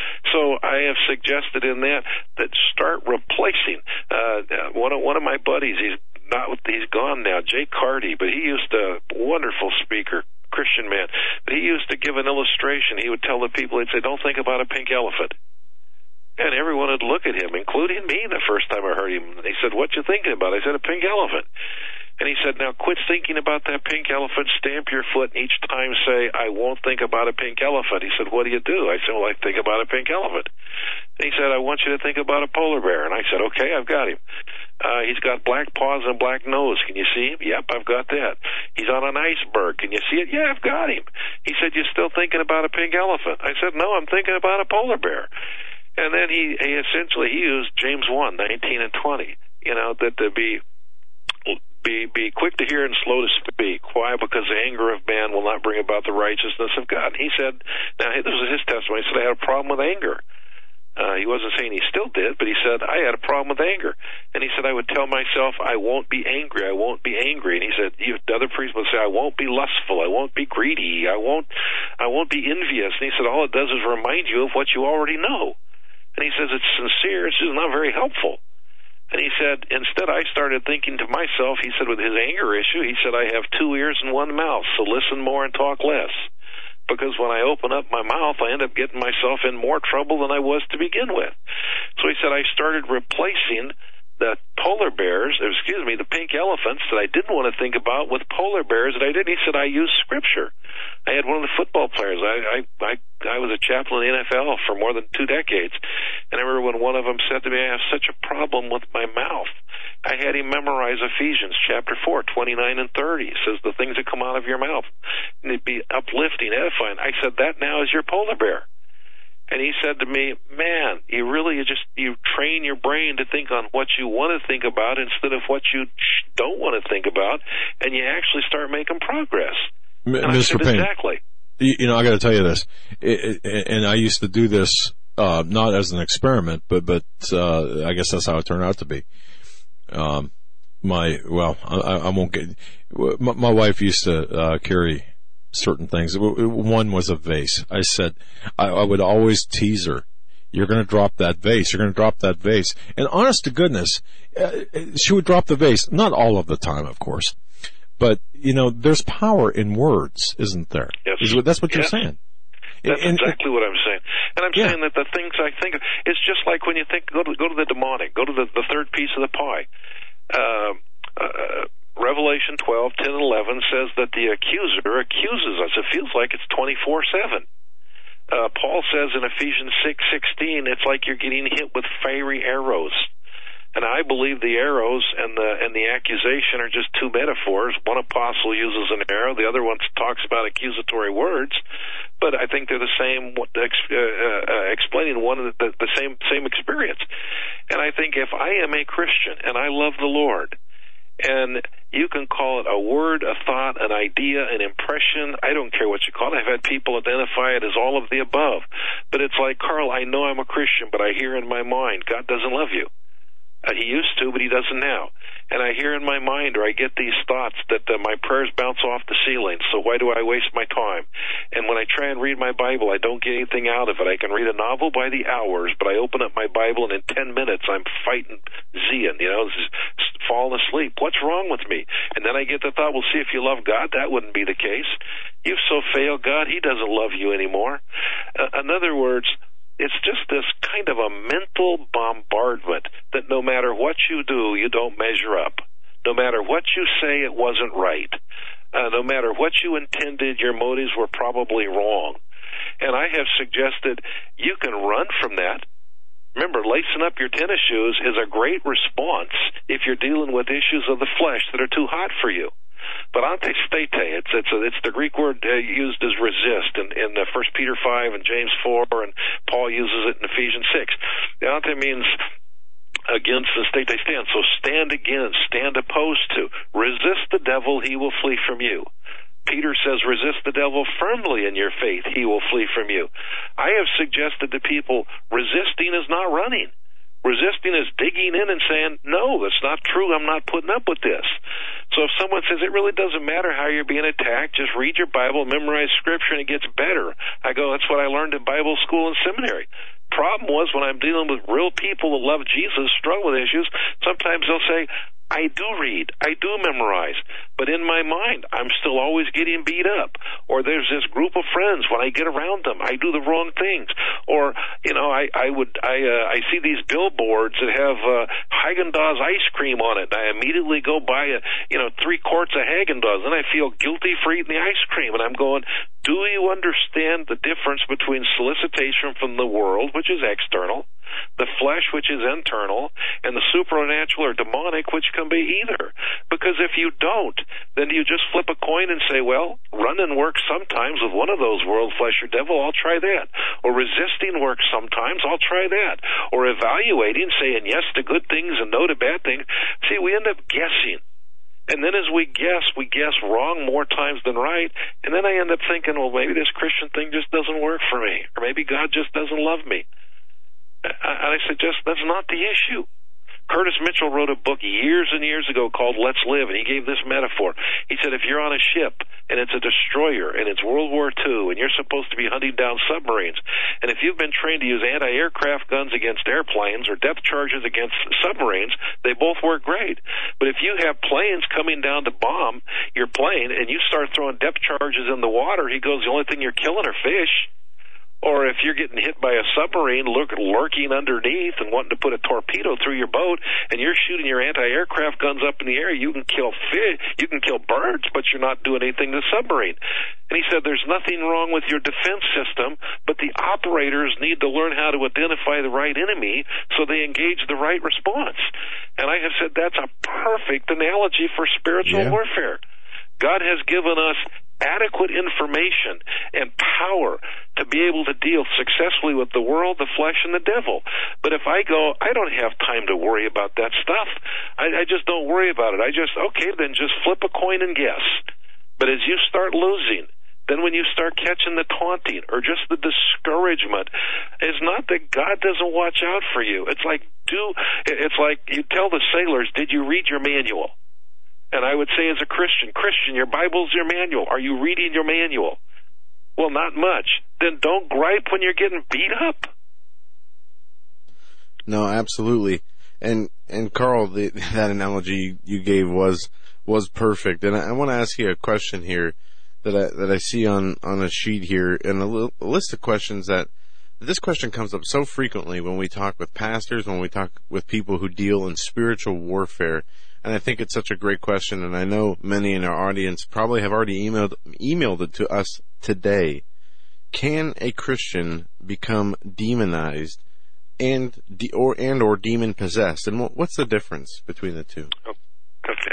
So I have suggested in that start replacing. One of my buddies, he's gone now, Jay Carty, but he used a wonderful speaker, Christian man. But he used to give an illustration. He would tell the people, he'd say, don't think about a pink elephant. And everyone would look at him, including me the first time I heard him. And he said, what you thinking about? I said, a pink elephant. And he said, now quit thinking about that pink elephant, stamp your foot, and each time say, I won't think about a pink elephant. He said, what do you do? I said, well, I think about a pink elephant. And he said, I want you to think about a polar bear. And I said, okay, I've got him. He's got black paws and black nose. Can you see him? Yep, I've got that. He's on an iceberg. Can you see it? Yeah, I've got him. He said, you're still thinking about a pink elephant? I said, no, I'm thinking about a polar bear. And then he essentially used James 1:19 and 20, that to be quick to hear and slow to speak. Why? Because the anger of man will not bring about the righteousness of God. He said, now this was his testimony, he said, I had a problem with anger. He wasn't saying he still did, but he said, I had a problem with anger. And he said, I would tell myself, I won't be angry, I won't be angry. And he said, other priests would say, I won't be lustful, I won't be greedy, I won't be envious. And he said, all it does is remind you of what you already know. And he says, it's sincere, it's just not very helpful. And he said, instead I started thinking to myself, he said, with his anger issue, he said, I have 2 ears and 1 mouth, so listen more and talk less. Because when I open up my mouth, I end up getting myself in more trouble than I was to begin with. So he said, I started replacing the the pink elephants that I didn't want to think about with polar bears that I did. He said, I use Scripture. I had one of the football players. I was a chaplain in the NFL for more than 2 decades. And I remember when one of them said to me, I have such a problem with my mouth. I had him memorize Ephesians chapter 4, 29 and 30. It says the things that come out of your mouth need to be uplifting, edifying. I said, that now is your polar bear. And he said to me, man, you train your brain to think on what you want to think about instead of what you don't want to think about, and you actually start making progress. And I said, Payne, exactly. You know, I got to tell you this, and I used to do this not as an experiment, but I guess that's how it turned out to be. I won't get. My wife used to carry certain things. One was a vase. I said I would always tease her. You're going to drop that vase. You're going to drop that vase. And honest to goodness, she would drop the vase. Not all of the time, of course. But, you know, there's power in words, isn't there? Yes. That's what you're saying. That's exactly what I'm saying. And I'm saying that the things I think of, it's just like when you think, go to the demonic, go to the third piece of the pie. Revelation 12, 10, and 11 says that the accuser accuses us. It feels like it's 24/7. Paul says in Ephesians 6:16, it's like you're getting hit with fiery arrows. And I believe the arrows and the accusation are just two metaphors. One apostle uses an arrow, the other one talks about accusatory words, but I think they're the same, explaining one of the same experience. And I think if I am a Christian and I love the Lord, and you can call it a word, a thought, an idea, an impression. I don't care what you call it. I've had people identify it as all of the above. But it's like, Carl, I know I'm a Christian, but I hear in my mind, God doesn't love you. He used to, but he doesn't now. And I hear in my mind, or I get these thoughts that my prayers bounce off the ceiling, so why do I waste my time? And when I try and read my Bible, I don't get anything out of it. I can read a novel by the hours, but I open up my Bible, and in 10 minutes, I'm fighting Zion, falling asleep. What's wrong with me? And then I get the thought, well, see, if you love God, that wouldn't be the case. You've so failed God, he doesn't love you anymore. In other words, it's just this kind of a mental bombardment that no matter what you do, you don't measure up. No matter what you say, it wasn't right. No matter what you intended, your motives were probably wrong. And I have suggested you can run from that. Remember, lacing up your tennis shoes is a great response if you're dealing with issues of the flesh that are too hot for you. But antistete, it's the Greek word used as resist in 1 Peter 5 and James 4, and Paul uses it in Ephesians 6. The ante means against, the state stand. So stand against, stand opposed to. Resist the devil, he will flee from you. Peter says, resist the devil firmly in your faith, he will flee from you. I have suggested to people, resisting is not running. Resisting is digging in and saying, no, that's not true. I'm not putting up with this. So if someone says it really doesn't matter how you're being attacked, just read your Bible, memorize Scripture, and it gets better. I go, that's what I learned in Bible school and seminary. Problem was when I'm dealing with real people that love Jesus, struggle with issues, sometimes they'll say, I do read, I do memorize, but in my mind, I'm still always getting beat up. Or there's this group of friends, when I get around them, I do the wrong things. Or, I see these billboards that have Häagen-Dazs ice cream on it. I immediately go buy 3 quarts of Häagen-Dazs, and I feel guilty for eating the ice cream. And I'm going, do you understand the difference between solicitation from the world, which is external, the flesh, which is internal, and the supernatural or demonic, which can be either? Because if you don't, then you just flip a coin and say, well, running works sometimes with one of those world, flesh, or devil, I'll try that. Or resisting works sometimes, I'll try that. Or evaluating, saying yes to good things and no to bad things. See, we end up guessing. And then as we guess wrong more times than right. And then I end up thinking, well, maybe this Christian thing just doesn't work for me. Or maybe God just doesn't love me. And I suggest that's not the issue. Curtis Mitchell wrote a book years and years ago called Let's Live, and he gave this metaphor. He said, if you're on a ship and it's a destroyer and it's World War II and you're supposed to be hunting down submarines, and if you've been trained to use anti-aircraft guns against airplanes or depth charges against submarines, they both work great. But if you have planes coming down to bomb your plane and you start throwing depth charges in the water, he goes, the only thing you're killing are fish. Or if you're getting hit by a submarine lurking underneath and wanting to put a torpedo through your boat, and you're shooting your anti-aircraft guns up in the air, you can kill fish, you can kill birds, but you're not doing anything to the submarine. And he said there's nothing wrong with your defense system, but the operators need to learn how to identify the right enemy so they engage the right response. And I have said that's a perfect analogy for spiritual warfare. God has given us adequate information and power to be able to deal successfully with the world, the flesh, and the devil. But if I go, I don't have time to worry about that stuff. I just don't worry about it. Then just flip a coin and guess. But as you start losing, then when you start catching the taunting or just the discouragement, it's not that God doesn't watch out for you. It's like you tell the sailors, did you read your manual? And I would say as a Christian, your Bible's your manual. Are you reading your manual? Well, not much. Then don't gripe when you're getting beat up. No, absolutely. And Carl, that analogy you gave was perfect. And I want to ask you a question here that I see on a sheet here, and a list of questions that this question comes up so frequently when we talk with pastors, when we talk with people who deal in spiritual warfare. And I think it's such a great question, and I know many in our audience probably have already emailed it to us today. Can a Christian become demonized and or demon possessed? And what's the difference between the two? Okay,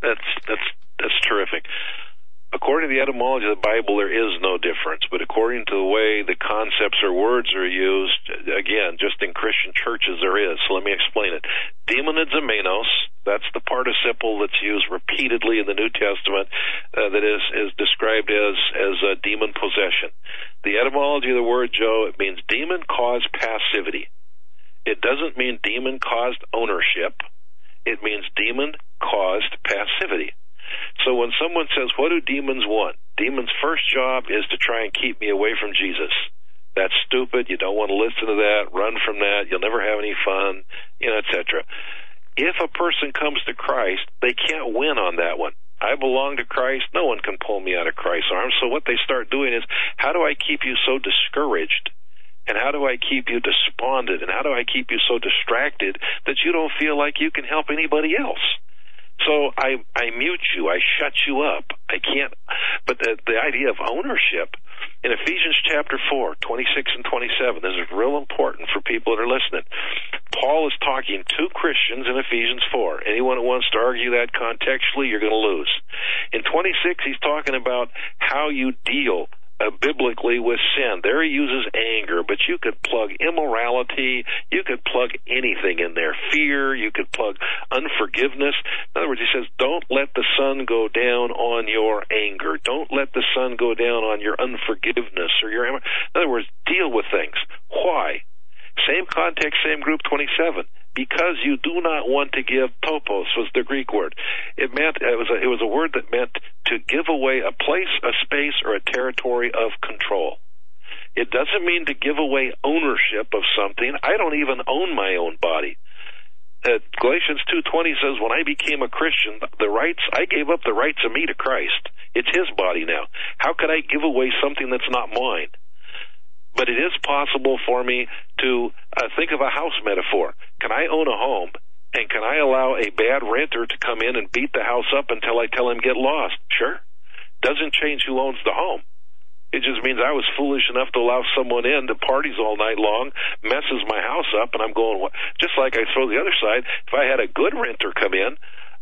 that's terrific. According to the etymology of the Bible, there is no difference. But according to the way the concepts or words are used, again, just in Christian churches there is. So let me explain it. Demonizamenos, that's the participle that's used repeatedly in the New Testament that is described as a demon possession. The etymology of the word, Joe, it means demon-caused passivity. It doesn't mean demon-caused ownership. It means demon-caused passivity. So when someone says, what do demons want? Demons' first job is to try and keep me away from Jesus. That's stupid. You don't want to listen to that. Run from that. You'll never have any fun, etc. If a person comes to Christ, they can't win on that one. I belong to Christ. No one can pull me out of Christ's arms. So what they start doing is, how do I keep you so discouraged? And how do I keep you despondent? And how do I keep you so distracted that you don't feel like you can help anybody else? So I mute you, I shut you up. I can't. But the idea of ownership, in Ephesians chapter 4, 26 and 27, this is real important for people that are listening. Paul is talking to Christians in Ephesians 4. Anyone who wants to argue that contextually, you're going to lose. In 26, he's talking about how you deal biblically with sin. There he uses anger, but you could plug immorality, you could plug anything in there. Fear, you could plug unforgiveness. In other words, he says, don't let the sun go down on your anger. Don't let the sun go down on your unforgiveness or your... In other words, deal with things. Why? Same context, same group, 27. Because you do not want to give, topos was the Greek word. It was a word that meant to give away a place, a space, or a territory of control. It doesn't mean to give away ownership of something. I don't even own my own body. Galatians 2:20 says, when I became a Christian, I gave up the rights of me to Christ. It's his body now. How could I give away something that's not mine? But it is possible for me to think of a house metaphor. Can I own a home, and can I allow a bad renter to come in and beat the house up until I tell him get lost? Sure. Doesn't change who owns the home. It just means I was foolish enough to allow someone in to parties all night long, messes my house up, and I'm going, just like I throw the other side, if I had a good renter come in,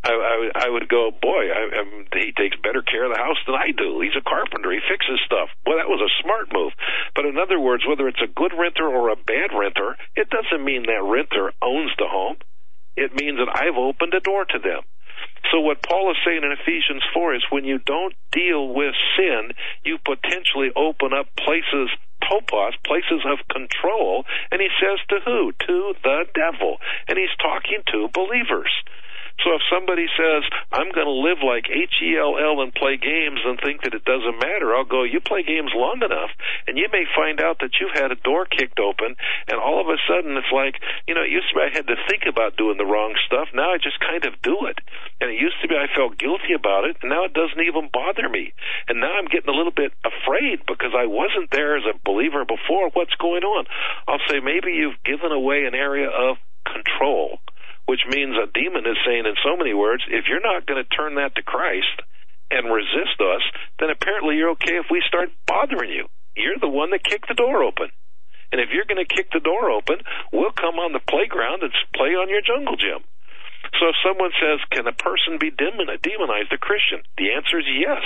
I would go, boy, he takes better care of the house than I do. He's a carpenter. He fixes stuff. Well, that was a smart move. But in other words, whether it's a good renter or a bad renter, it doesn't mean that renter owns the home. It means that I've opened a door to them. So what Paul is saying in Ephesians 4 is when you don't deal with sin, you potentially open up places, topos, places of control. And he says to who? To the devil. And he's talking to believers. So if somebody says, I'm going to live like Hell and play games and think that it doesn't matter, I'll go, you play games long enough, and you may find out that you've had a door kicked open, and all of a sudden it's like, it used to be I had to think about doing the wrong stuff. Now I just kind of do it. And it used to be I felt guilty about it, and now it doesn't even bother me. And now I'm getting a little bit afraid because I wasn't there as a believer before. What's going on? I'll say maybe you've given away an area of control, which means a demon is saying in so many words, if you're not going to turn that to Christ and resist us, then apparently you're okay if we start bothering you. You're the one that kicked the door open. And if you're going to kick the door open, we'll come on the playground and play on your jungle gym. So if someone says, can a person be demonized, a Christian? The answer is yes.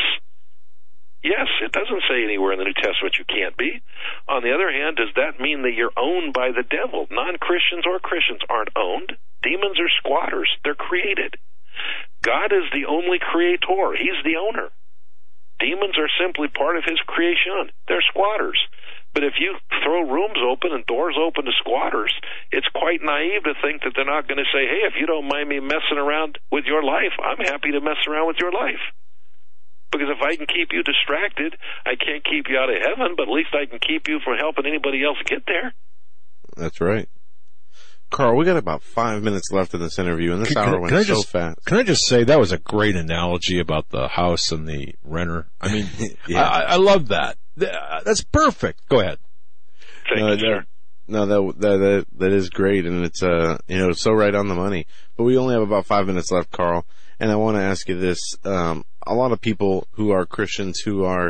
Yes, it doesn't say anywhere in the New Testament you can't be. On the other hand, does that mean that you're owned by the devil? Non-Christians or Christians aren't owned. Demons are squatters. They're created. God is the only creator. He's the owner. Demons are simply part of his creation. They're squatters. But if you throw rooms open and doors open to squatters, it's quite naive to think that they're not going to say, hey, if you don't mind me messing around with your life, I'm happy to mess around with your life. Because if I can keep you distracted, I can't keep you out of heaven, but at least I can keep you from helping anybody else get there. That's right. Carl, we got about 5 minutes left in this interview, and this hour went so fast. Can I just say that was a great analogy about the house and the renter? I mean, yeah. I love that. That's perfect. Go ahead. Thank you, sir. No, that is great, and it's so right on the money. But we only have about 5 minutes left, Carl, and I want to ask you this: a lot of people who are Christians who are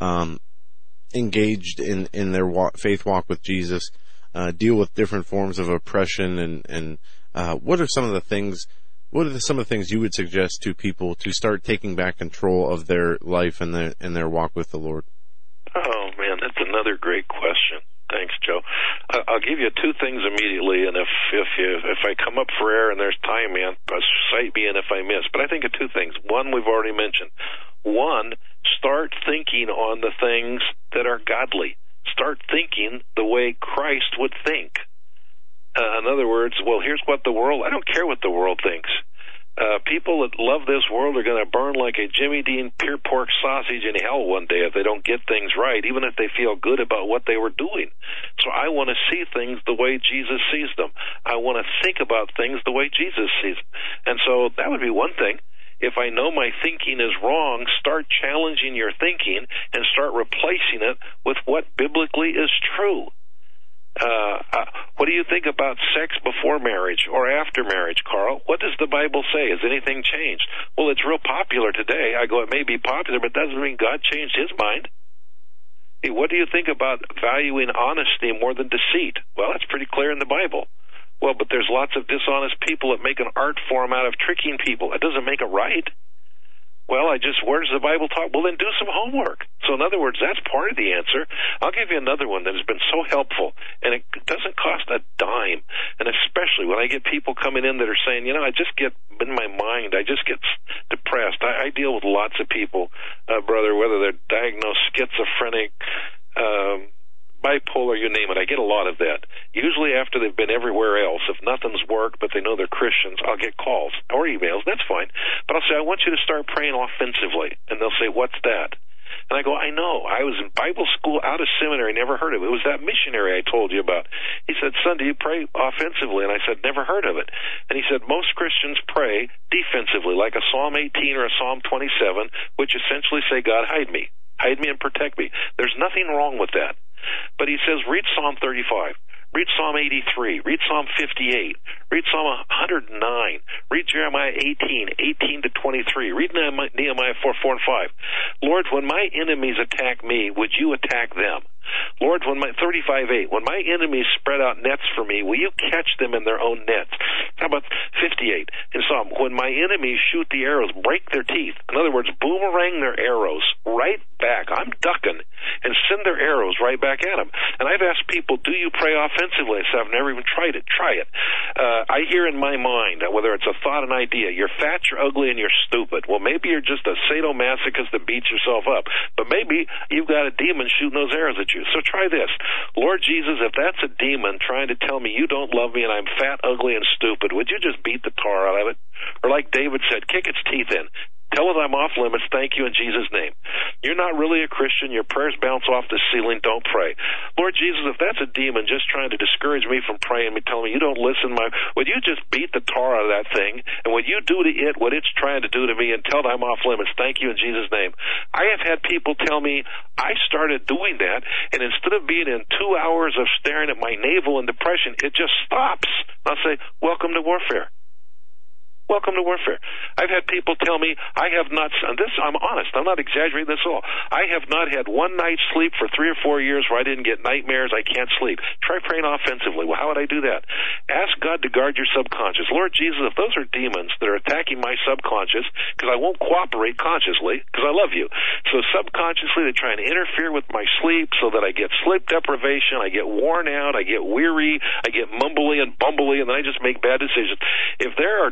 engaged in their faith walk with Jesus deal with different forms of oppression, and what are some of the things you would suggest to people to start taking back control of their life and their walk with the Lord? Oh man, that's another great question. Thanks, Joe. I'll give you two things immediately, and if I come up for air and there's time, man, cite me in if I miss. But I think of two things. One, we've already mentioned. One, start thinking on the things that are godly. Start thinking the way Christ would think. In other words, well, here's what I don't care what the world thinks. People that love this world are going to burn like a Jimmy Dean pure pork sausage in hell one day if they don't get things right, even if they feel good about what they were doing. So I want to see things the way Jesus sees them. I want to think about things the way Jesus sees them. And so that would be one thing. If I know my thinking is wrong, start challenging your thinking and start replacing it with what biblically is true. What do you think about sex before marriage or after marriage, Carl? What does the Bible say? Has anything changed? Well, it's real popular today. I go, it may be popular, but it doesn't mean God changed his mind. Hey, what do you think about valuing honesty more than deceit? Well, that's pretty clear in the Bible. Well, but there's lots of dishonest people that make an art form out of tricking people. It doesn't make it right. Well, where does the Bible talk? Well, then do some homework. So in other words, that's part of the answer. I'll give you another one that has been so helpful, and it doesn't cost a dime. And especially when I get people coming in that are saying, I just get in my mind, I just get depressed. I deal with lots of people, brother, whether they're diagnosed schizophrenic, bipolar, you name it. I get a lot of that. Usually after they've been everywhere else. If nothing's worked, but they know they're Christians, I'll get calls or emails. That's fine. But I'll say, I want you to start praying offensively. And they'll say, what's that? And I go, I know. I was in Bible school out of seminary, never heard of it. It was that missionary I told you about. He said, son, do you pray offensively? And I said, never heard of it. And he said, most Christians pray defensively, like a Psalm 18 or a Psalm 27, which essentially say, God, hide me. Hide me and protect me. There's nothing wrong with that. But he says, read Psalm 35, read Psalm 83, read Psalm 58, read Psalm 109, read Jeremiah 18 to 23, read Nehemiah 4 and 5. Lord, when my enemies attack me, would you attack them? Lord, when my 35:8, when my enemies spread out nets for me, will you catch them in their own nets? How about 58 in Psalm? When my enemies shoot the arrows, break their teeth. In other words, boomerang their arrows right back. I'm ducking and send their arrows right back at them. And I've asked people, do you pray offensively? I said, I've never even tried it. Try it. I hear in my mind, whether it's a thought, an idea, you're fat, you're ugly, and you're stupid. Well, maybe you're just a sadomasochist that beats yourself up. But maybe you've got a demon shooting those arrows at you. So try this. Lord Jesus, if that's a demon trying to tell me you don't love me and I'm fat, ugly, and stupid, would you just beat the tar out of it? Or like David said, kick its teeth in. Tell it I'm off limits. Thank you in Jesus' name. You're not really a Christian. Your prayers bounce off the ceiling. Don't pray. Lord Jesus, if that's a demon just trying to discourage me from praying, me telling me you don't listen, would you just beat the tar out of that thing? And would you do to it what it's trying to do to me and tell it I'm off limits? Thank you in Jesus' name. I have had people tell me I started doing that, and instead of being in 2 hours of staring at my navel in depression, it just stops. I'll say, welcome to warfare. Welcome to warfare. I've had people tell me I have not, and this, I'm honest, I'm not exaggerating this at all. I have not had one night's sleep for 3 or 4 years where I didn't get nightmares, I can't sleep. Try praying offensively. Well, how would I do that? Ask God to guard your subconscious. Lord Jesus, if those are demons that are attacking my subconscious, because I won't cooperate consciously, because I love you. So subconsciously they're trying to interfere with my sleep so that I get sleep deprivation, I get worn out, I get weary, I get mumbly and bumbly, and then I just make bad decisions. If there are demons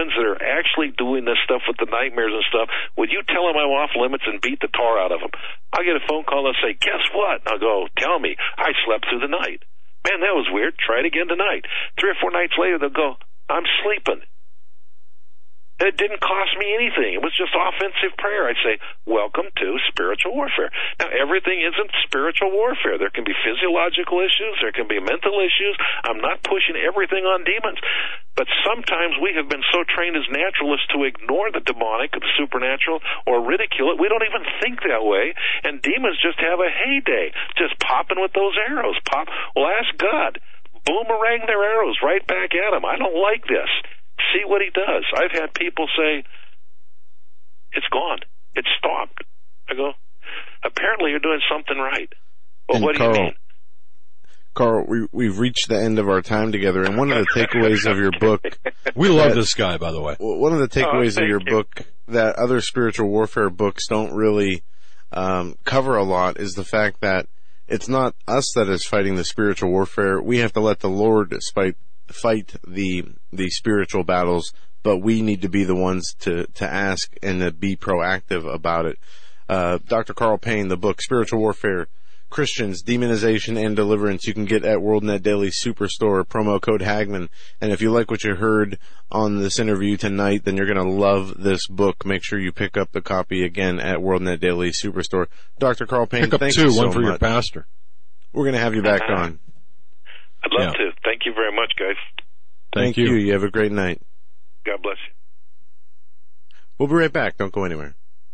demons that are actually doing this stuff with the nightmares and stuff, would you tell them I'm off limits and beat the tar out of them? I'll get a phone call and they'll say, guess what? And I'll go, tell me. I slept through the night. Man, that was weird. Try it again tonight. 3 or 4 nights later, they'll go, I'm sleeping. And it didn't cost me anything. It was just offensive prayer. I'd say, welcome to spiritual warfare. Now, everything isn't spiritual warfare. There can be physiological issues. There can be mental issues. I'm not pushing everything on demons. But sometimes we have been so trained as naturalists to ignore the demonic, the supernatural, or ridicule it. We don't even think that way. And demons just have a heyday, just popping with those arrows. Well, ask God. Boomerang their arrows right back at them. I don't like this. See what he does. I've had people say, it's gone. It's stopped. I go, apparently you're doing something right. Well, what do you mean? Carl, we've reached the end of our time together, and one of the takeaways of your book... We love this guy, by the way. One of the takeaways of your book that other spiritual warfare books don't really cover a lot is the fact that it's not us that is fighting the spiritual warfare. We have to let the Lord fight the spiritual battles, but we need to be the ones to ask and to be proactive about it. Dr. Carl Payne, the book Spiritual Warfare, Christians, Demonization, and Deliverance, you can get at WorldNet Daily Superstore, promo code Hagman. And if you like what you heard on this interview tonight, then you're going to love this book. Make sure you pick up the copy again at WorldNet Daily Superstore. Dr. Carl Payne, thank you so much. One for your pastor. We're going to have you back on. I'd love to. Thank you very much, guys. Thank you. You have a great night. God bless you. We'll be right back. Don't go anywhere.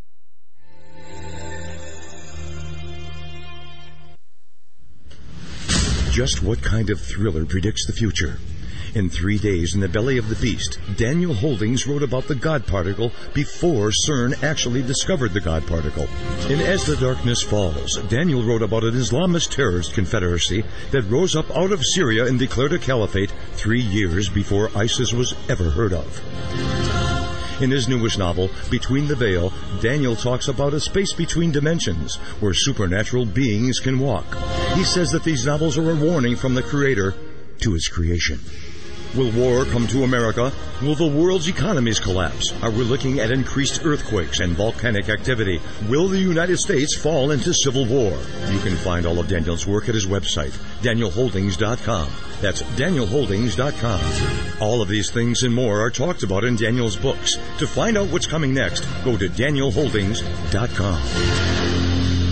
Just what kind of thriller predicts the future? In 3 Days in the Belly of the Beast, Daniel Holdings wrote about the God particle before CERN actually discovered the God particle. In As the Darkness Falls, Daniel wrote about an Islamist terrorist confederacy that rose up out of Syria and declared a caliphate 3 years before ISIS was ever heard of. In his newest novel, Between the Veil, Daniel talks about a space between dimensions where supernatural beings can walk. He says that these novels are a warning from the Creator to his creation. Will war come to America? Will the world's economies collapse? Are we looking at increased earthquakes and volcanic activity? Will the United States fall into civil war? You can find all of Daniel's work at his website, DanielHoldings.com. That's DanielHoldings.com. All of these things and more are talked about in Daniel's books. To find out what's coming next, go to DanielHoldings.com.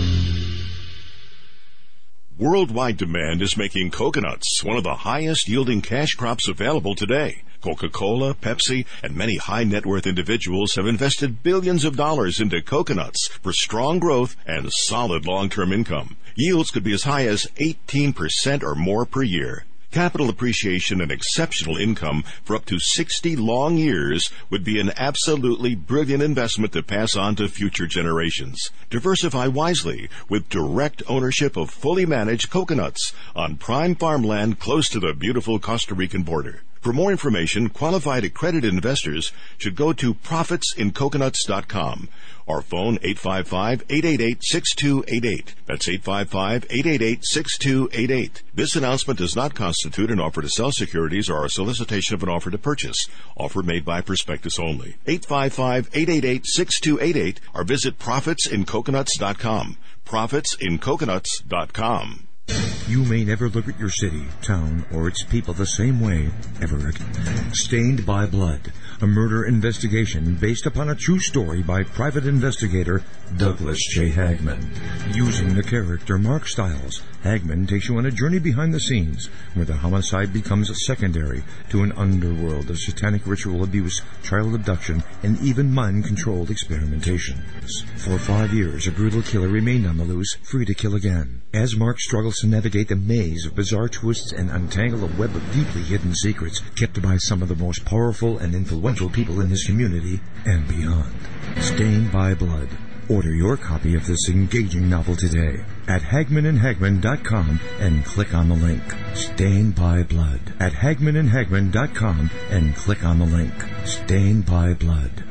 Worldwide demand is making coconuts one of the highest yielding cash crops available today. Coca-Cola, Pepsi, and many high-net-worth individuals have invested billions of dollars into coconuts for strong growth and solid long-term income. Yields could be as high as 18% or more per year. Capital appreciation and exceptional income for up to 60 long years would be an absolutely brilliant investment to pass on to future generations. Diversify wisely with direct ownership of fully managed coconuts on prime farmland close to the beautiful Costa Rican border. For more information, qualified accredited investors should go to profitsincoconuts.com or phone 855-888-6288. That's 855-888-6288. This announcement does not constitute an offer to sell securities or a solicitation of an offer to purchase. Offer made by prospectus only. 855-888-6288 or visit profitsincoconuts.com. profitsincoconuts.com. You may never look at your city, town, or its people the same way ever again. Stained by Blood, a murder investigation based upon a true story by private investigator Douglas J. Hagman. Using the character Mark Stiles, Hagman takes you on a journey behind the scenes where the homicide becomes secondary to an underworld of satanic ritual abuse, child abduction, and even mind-controlled experimentation. For 5 years, a brutal killer remained on the loose, free to kill again. As Mark struggles to navigate the maze of bizarre twists and untangle a web of deeply hidden secrets kept by some of the most powerful and influential people in his community and beyond. Stained by Blood. Order your copy of this engaging novel today at HagmanandHagman.com and click on the link. Stained by Blood at HagmanandHagman.com and click on the link. Stained by Blood.